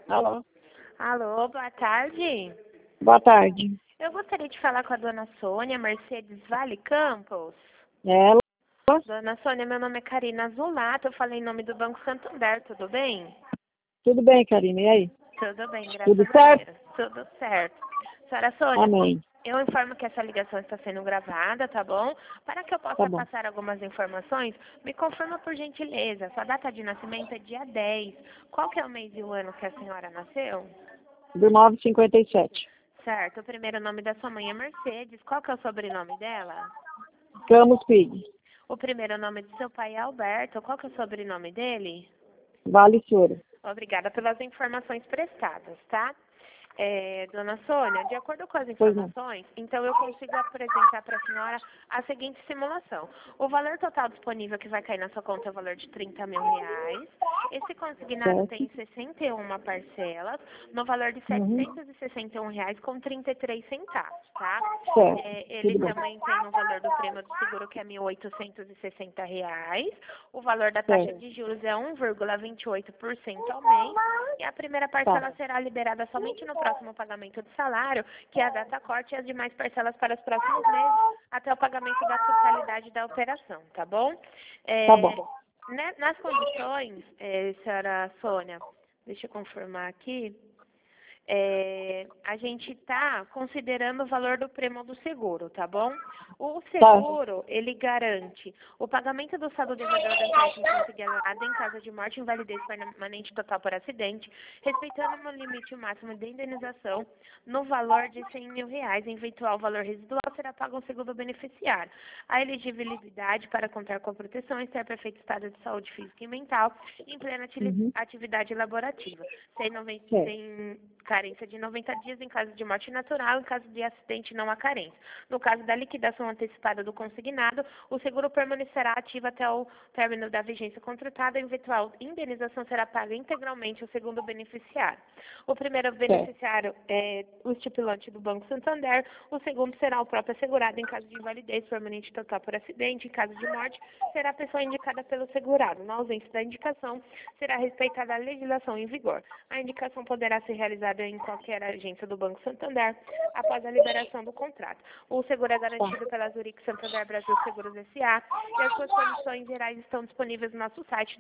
Alô? Alô, boa tarde. Boa tarde. Eu gostaria de falar com a dona Sônia Mercedes Vale Campos. Ela? Dona Sônia, meu nome é Karina Zulato, eu falei em nome do Banco Santander, tudo bem? Tudo bem, Karina? E aí? Tudo bem, graças Tudo a certo? Deus. Tudo certo. Senhora Sônia, Amém. eu informo que essa ligação está sendo gravada, tá bom? Para que eu Tá possa bom. passar algumas informações, me confirma por gentileza. Sua data de nascimento é dia 10. Qual que é o mês e o ano que a senhora nasceu? Do 957. Certo. O primeiro nome da sua mãe é Mercedes. Qual que é o sobrenome dela? Camus Pig. O primeiro nome de seu pai é Alberto. Qual que é o sobrenome dele? Vale Soro. Obrigada pelas informações prestadas, tá? Dona Sônia, de acordo com as Pois não. informações, então eu consigo apresentar para a senhora a seguinte simulação. O valor total disponível que vai cair na sua conta é o valor de R$ 30 mil. Esse consignado Certo. tem 61 parcelas, no valor de R$ Uhum. 761 com 33 centavos, tá? Certo. Ele Tudo bem. também tem o valor do prêmio do seguro, que é R$ 1.860. O valor da taxa Certo. de juros é 1,28% ao mês. E a primeira parcela Tá. será liberada somente no próximo pagamento do salário, que é a data corte, e as demais parcelas para os próximos meses, até o pagamento da totalidade da operação, tá bom? Tá bom. Nas condições, senhora Sônia, deixa eu confirmar aqui. A gente está considerando o valor do prêmio do seguro, tá bom? O seguro, ele garante o pagamento do saldo devedor do empréstimo consignado em caso de morte, invalidez permanente total por acidente, respeitando o limite máximo de indenização no valor de R$ 100 mil. Eventual valor residual será pago ao segundo beneficiário. A elegibilidade para contar com proteção é ter perfeito estado de saúde física e mental em plena Uhum. atividade laborativa, Certo. sem carência de 90 dias em caso de morte natural, em caso de acidente não há carência. No caso da liquidação antecipada do consignado, o seguro permanecerá ativo até o término da vigência contratada, a eventual indenização será paga integralmente ao segundo beneficiário. O primeiro beneficiário é o estipulante do Banco Santander, o segundo será o próprio assegurado em caso de invalidez permanente total por acidente, em caso de morte, será a pessoa indicada pelo segurado. Na ausência da indicação, será respeitada a legislação em vigor. A indicação poderá ser realizada em qualquer agência do Banco Santander após a liberação do contrato. O seguro é garantido pela Zurich Santander Brasil Seguros S.A. e as suas condições gerais estão disponíveis no nosso site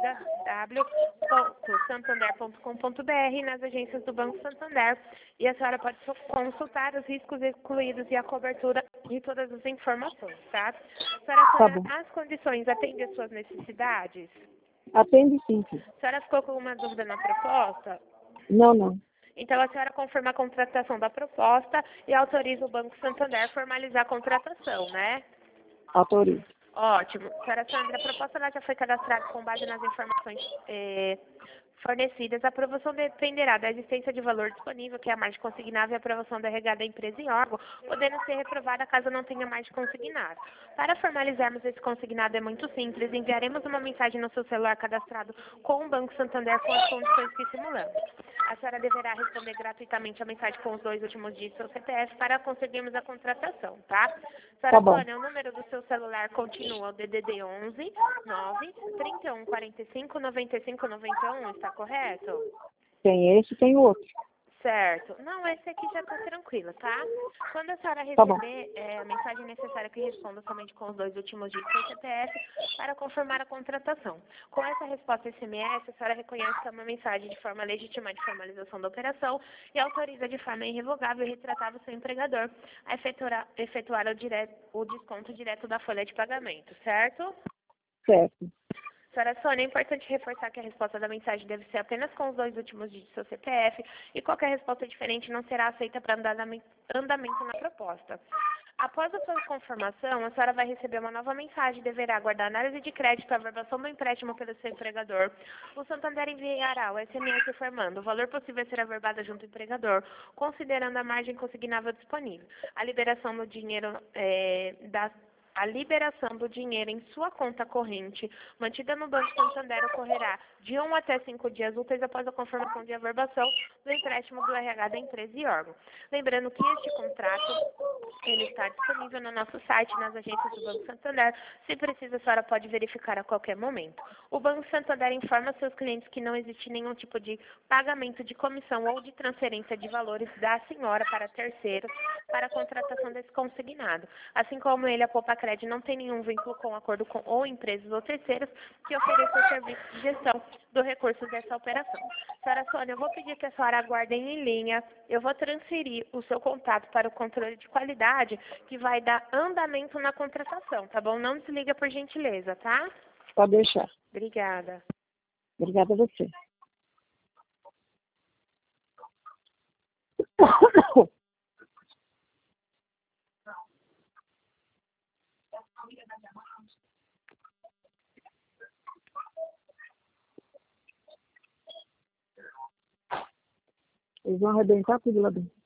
www.santander.com.br e nas agências do Banco Santander. E a senhora pode consultar os riscos excluídos e a cobertura e todas as informações, tá? Senhora Tá Sônia, bom. as condições atendem às suas necessidades? Atende sim, filho. A senhora ficou com alguma dúvida na proposta? Não, não. Então, a senhora confirma a contratação da proposta e autoriza o Banco Santander a formalizar a contratação, né? Autorizo. Ótimo. Senhora Sandra, a proposta ela já foi cadastrada com base nas informações fornecidas. A aprovação dependerá da existência de valor disponível, que é a margem consignável, e a aprovação da regada da empresa em órgão, podendo ser reprovada caso não tenha mais de consignado. Para formalizarmos esse consignado é muito simples. Enviaremos uma mensagem no seu celular cadastrado com o Banco Santander com as condições que simulamos. A senhora deverá responder gratuitamente a mensagem com os 2 últimos dígitos do seu CPF para conseguirmos a contratação, tá? Tá Senhora bom. Sônia, o número do seu celular continua o DDD 11 9 31 45 95 91, está correto? Tem esse e tem o outro. Certo. Não, esse aqui já está tranquilo, tá? Quando a senhora Tá bom. receber a mensagem necessária que responda somente com os 2 últimos dígitos do CPF para confirmar a contratação. Com essa resposta SMS, a senhora reconhece que é uma mensagem de forma legítima de formalização da operação e autoriza de forma irrevogável e retratável o seu empregador a efetuar o desconto direto da folha de pagamento, certo? Certo. Senhora Sônia, é importante reforçar que a resposta da mensagem deve ser apenas com os 2 últimos dígitos do seu CPF e qualquer resposta diferente não será aceita para andamento na proposta. Após a sua confirmação, a senhora vai receber uma nova mensagem e deverá aguardar análise de crédito, a averbação do empréstimo pelo seu empregador. O Santander enviará o SMS informando o valor possível a ser averbado junto ao empregador, considerando a margem consignável disponível. A liberação do dinheiro A liberação do dinheiro em sua conta corrente, mantida no Banco Santander, ocorrerá de 1 até 5 dias úteis após a confirmação de averbação do empréstimo do RH da empresa e órgão. Lembrando que este contrato ele está disponível no nosso site, nas agências do Banco Santander. Se precisa, a senhora pode verificar a qualquer momento. O Banco Santander informa seus clientes que não existe nenhum tipo de pagamento de comissão ou de transferência de valores da senhora para terceiros para a contratação desse consignado. Assim como ele, a Poupa-Cred não tem nenhum vínculo com acordo com ou empresas ou terceiros que ofereçam o serviço de gestão do recurso dessa operação. Senhora Sônia, eu vou pedir que a senhora aguarde em linha. Eu vou transferir o seu contato para o controle de qualidade, que vai dar andamento na contratação, tá bom? Não desliga, por gentileza, tá? Pode deixar. Obrigada. Obrigada a você. Eles vão arrebentar tudo lá dentro.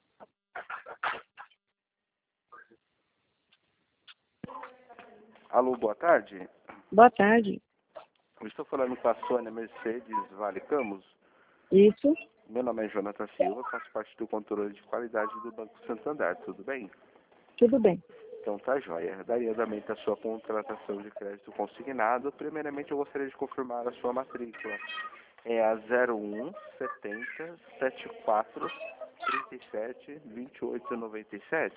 Alô, boa tarde. Boa tarde. Eu estou falando com a Sônia Mercedes Vale Campos. Isso, Meu nome é Jonathan Silva, faço parte do controle de qualidade do Banco Santander, tudo bem? tudo bem. Então tá joia. Daria andamento à sua contratação de crédito consignado. Primeiramente eu gostaria de confirmar a sua matrícula. É a 01 70 74 37 28 97.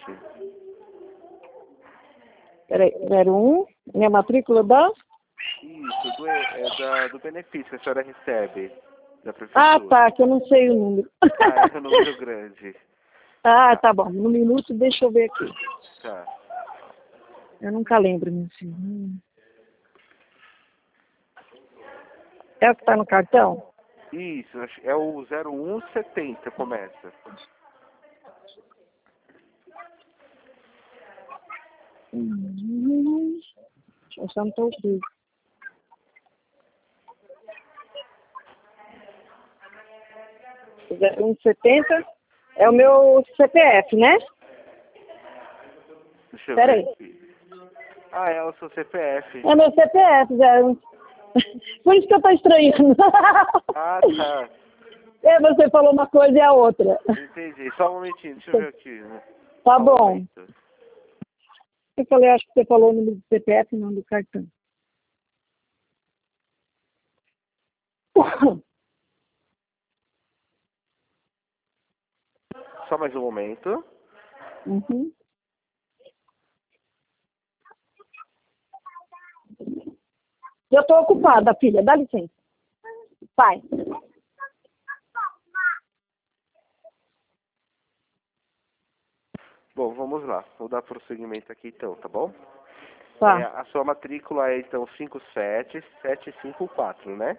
Peraí, 01, minha matrícula da... Isso, do benefício que a senhora recebe da prefeitura. Ah, tá, que eu não sei o número. Ah, é um número grande. Ah, tá bom. No minuto, deixa eu ver aqui. Tá. Eu nunca lembro, meu filho. É o que está no cartão? Isso, é o 0170 começa. Eu só não estou ouvindo. O 0170 é o meu CPF, né? Deixa eu Pera ver aí. aqui. Ah, é o seu CPF. É meu CPF, 01. Por isso que eu estou estranhando. Ah, tá. É, você falou uma coisa e a outra. Entendi. Só um momentinho, deixa eu ver aqui. Né? Tá Só um bom. momento. Eu falei, acho que você falou o número do CPF e não do cartão. Só mais um momento. Uhum. Eu estou ocupada, filha. Dá licença. Pai. Bom, vamos lá. Vou dar prosseguimento aqui então, tá bom? Tá. A sua matrícula é então 57754, né?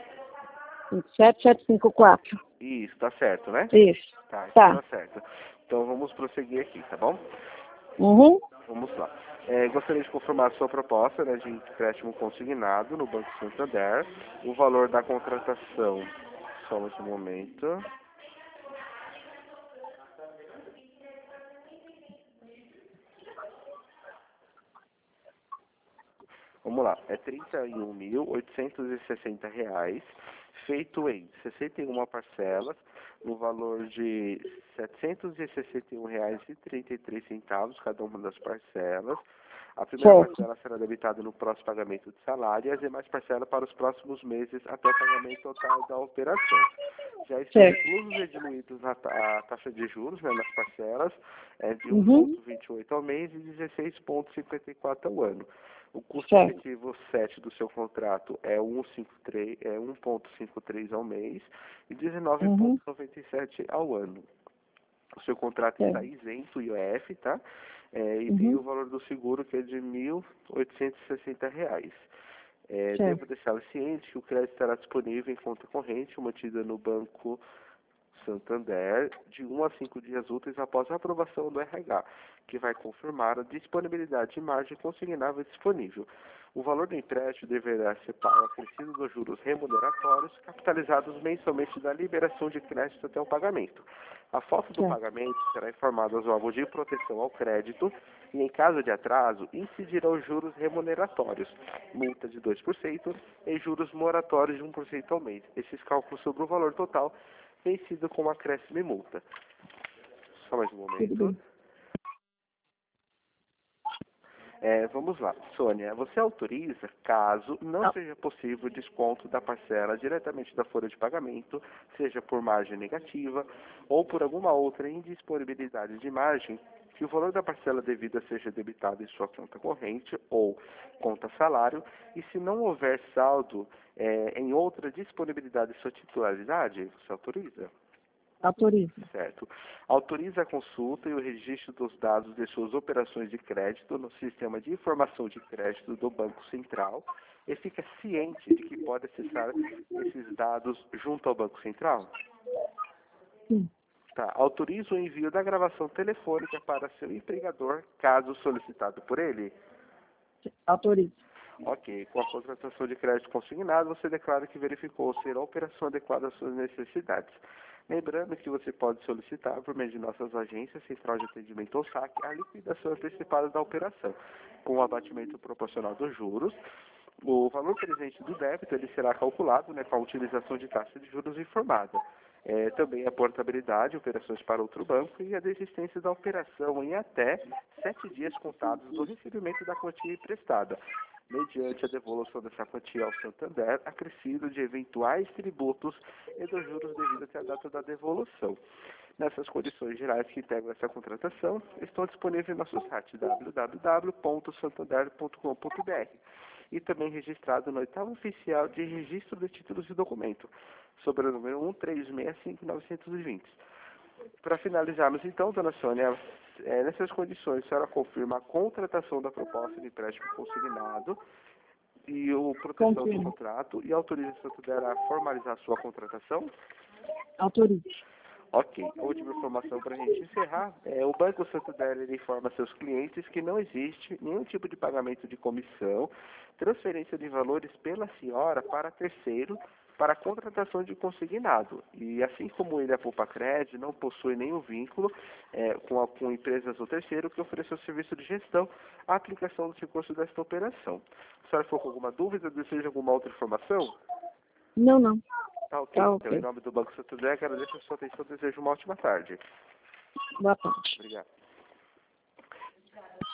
7754. Isso, tá certo, né? Isso. Tá, isso Tá. tá certo. Então vamos prosseguir aqui, tá bom? Uhum. Vamos lá. Gostaria de confirmar a sua proposta, né, de empréstimo consignado no Banco Santander. O valor da contratação, só nesse momento. Vamos lá, é R$ 31.860, feito em 61 parcelas, no valor de R$ 761,33 cada uma das parcelas. A primeira Certo. parcela será debitada no próximo pagamento de salário e as demais parcelas para os próximos meses até o pagamento total da operação. Já estão Certo. inclusos e diluídos a taxa de juros, né, nas parcelas, de Uhum. 1,28 ao mês e 16,54 ao ano. O custo Certo. efetivo 7 do seu contrato é 1,53 ao mês e 19,97 ao ano. O seu contrato está Certo. isento IOF, tá? E tem o Uhum. valor do seguro que é de R$ 1.860. Certo. Devo deixá-lo ciente que o crédito estará disponível em conta corrente mantida no Banco Santander de 1 a 5 dias úteis após a aprovação do RH, que vai confirmar a disponibilidade de margem consignável disponível. O valor do empréstimo deverá ser pago acrescido dos juros remuneratórios, capitalizados mensalmente da liberação de crédito até o pagamento. A falta do Certo. pagamento será informada aos órgãos de proteção ao crédito e, em caso de atraso, incidirão os juros remuneratórios, multa de 2% e juros moratórios de 1% ao mês. Esses cálculos sobre o valor total vencido com acréscimo e multa. Só mais um Tudo momento. bem. Vamos lá. Sônia, você autoriza caso não Não. seja possível o desconto da parcela diretamente da folha de pagamento, seja por margem negativa ou por alguma outra indisponibilidade de margem, que o valor da parcela devida seja debitado em sua conta corrente ou conta salário, e se não houver saldo em outra disponibilidade de sua titularidade, você autoriza? Autorizo. Certo. Autoriza a consulta e o registro dos dados de suas operações de crédito no sistema de informação de crédito do Banco Central e fica ciente de que pode acessar esses dados junto ao Banco Central? Sim. Tá. Autoriza o envio da gravação telefônica para seu empregador, caso solicitado por ele? Autorizo. Ok. Com a contratação de crédito consignado, você declara que verificou ser a operação adequada às suas necessidades. Lembrando que você pode solicitar, por meio de nossas agências, Central de Atendimento ou SAC, a liquidação antecipada da operação, com o abatimento proporcional dos juros. O valor presente do débito ele será calculado com a utilização de taxa de juros informada. Também a portabilidade, operações para outro banco e a desistência da operação em até 7 dias contados do recebimento da quantia emprestada, mediante a devolução dessa quantia ao Santander, acrescido de eventuais tributos e dos juros devidos até a data da devolução. Nessas condições gerais que integram essa contratação, estão disponíveis em nosso site www.santander.com.br e também registrado no 8º Oficial de Registro de Títulos e Documento, sobre o número 1365920. Para finalizarmos então, dona Sônia, nessas condições, a senhora confirma a contratação da proposta de empréstimo consignado e a proteção do Confirmo. contrato e autoriza a Santander a formalizar a sua contratação? Autorizo. Ok. A última informação para a gente encerrar. O Banco Santander ele informa seus clientes que não existe nenhum tipo de pagamento de comissão, transferência de valores pela senhora para terceiro, para a contratação de consignado. E assim como ele, a Poupa-Cred, não possui nenhum vínculo com empresas ou terceiro que ofereçam serviço de gestão, a aplicação dos recursos desta operação. Se a senhora for com alguma dúvida, deseja alguma outra informação? Não, não. Tá ok. Tá Então, ok. em nome do Banco Santander, agradeço a sua atenção e desejo uma ótima tarde. Boa tarde. Obrigado.